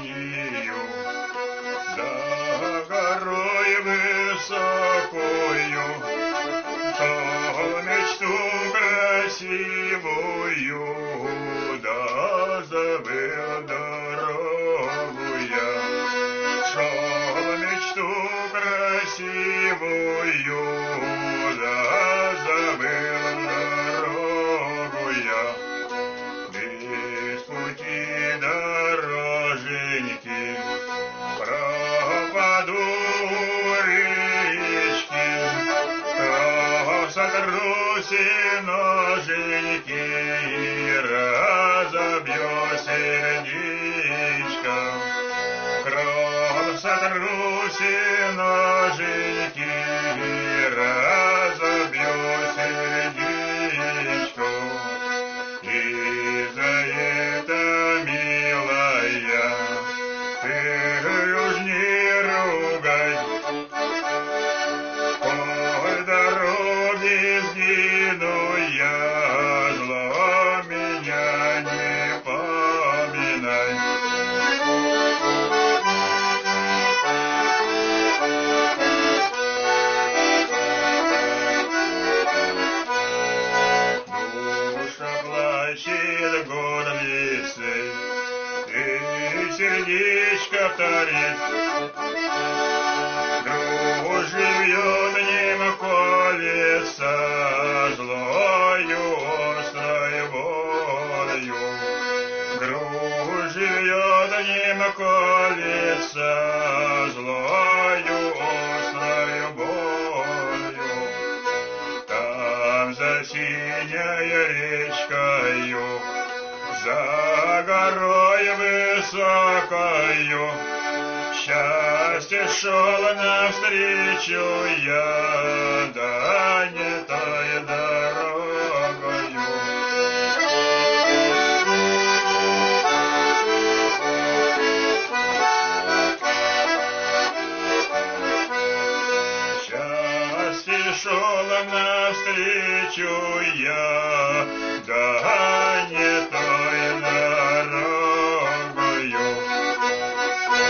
синею, да горой высокою, что мечту красивую, да забыл дорогу я, что мечту красивую, да забыл дорогу я. Без пути дороженьки пропаду речки, сотрусь и ноженьки, разобью сердечко. Кровь сотрусь и ноженьки, разобью сердечко. И за это, милая, ты уж не ругай, по дороге сгину я, зло меня не поминай. Душа плачет гордицей, и сердечко вторит. Грудь живет, ним колется, злою острой болью. Грудь живет, ним колется, злою острой болью. Там за синей речкою, за горой высокою, счастье шел навстречу я, да не той дорогою. Счастье шел навстречу я, да не